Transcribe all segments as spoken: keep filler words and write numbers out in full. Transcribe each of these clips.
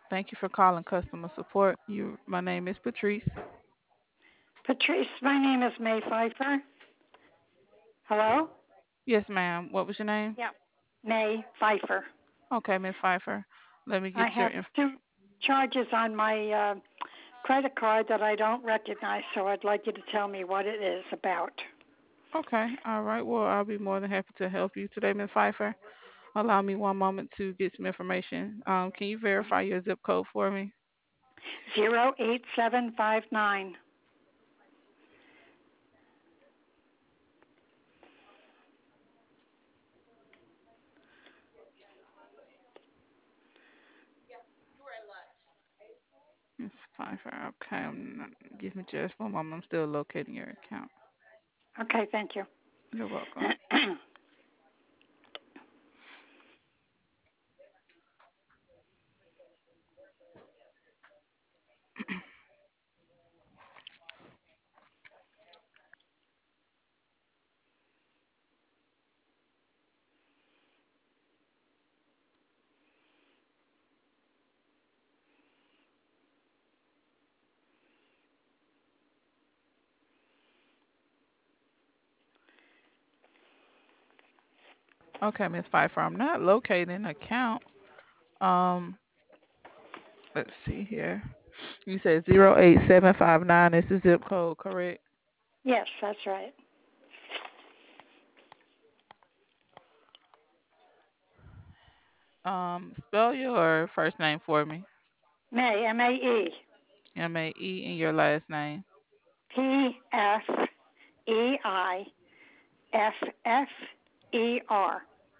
Thank you for calling customer support. You, my name is Patrice. Patrice, my name is May Pfeiffer. Hello? Yes, ma'am. What was your name? Yeah, May Pfeiffer. Okay, Miss Pfeiffer. Let me I get your have inf- two charges on my uh, credit card that I don't recognize, so I'd like you to tell me what it is about. Okay, all right. Well, I'll be more than happy to help you today, Miss Pfeiffer. Allow me one moment to get some information. Um, can you verify your zip code for me? Zero eight seven five nine. Miss Pfeiffer. Okay, I'm not, give me just one moment. I'm still locating your account. Okay, thank you. You're welcome. Okay, Miss Pfeiffer. I'm not locating an account. Um, let's see here. You said zero eight seven five nine is the zip code, correct? Yes, that's right. Um, spell your first name for me. May, M A E. M A E and your last name. P F E I F F E R.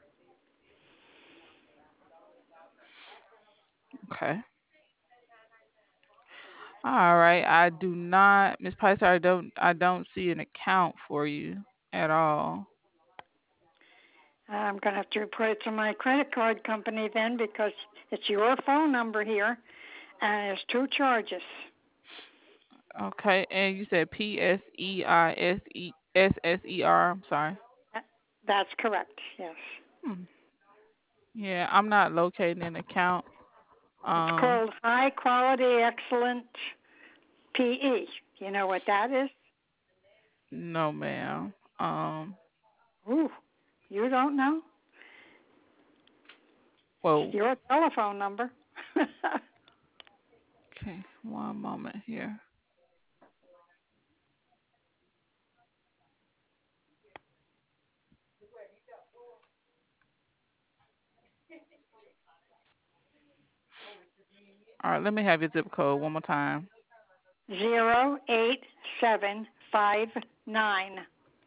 Okay. All right. I do not, Miss Picer, I don't I don't see an account for you at all. I'm going to have to report it to my credit card company then because it's your phone number here and there's two charges. Okay. And you said P S E I S E S S E R. I'm sorry. That's correct, yes. Hmm. Yeah, I'm not locating an account. It's Um, called High Quality Excellent P E. You know what that is? no, ma'am. Um, Ooh, you don't know? It's whoa. your telephone number. Okay, one moment here. All right, let me have your zip code one more time. Zero eight seven five nine.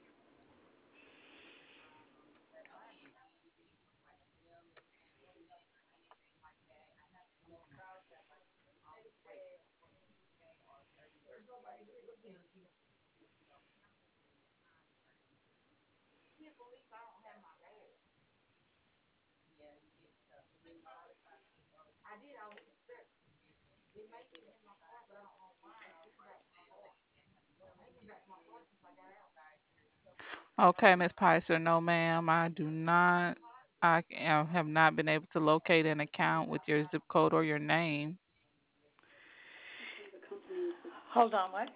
Okay, Miss Picer, no, ma'am, I do not. I am, have not been able to locate an account with your zip code or your name. Hold on, what?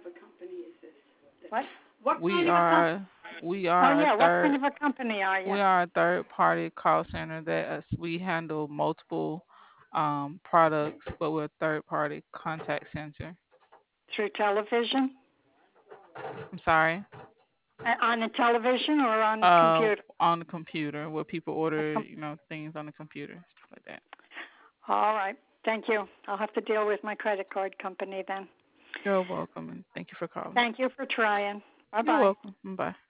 What? What We kind of a company? are we Oh are a yeah, what kind third of a company are you? we are a third party call center that us, we handle multiple um products, but we're a third party contact center. Through television? I'm sorry. Uh, On the television or on Uh, computer? on the computer where people A order, com- you know, things on the computer, stuff like that. All right. Thank you. I'll have to deal with my credit card company then. You're welcome, and thank you for calling. Thank you for trying. Bye You're bye. welcome. Bye.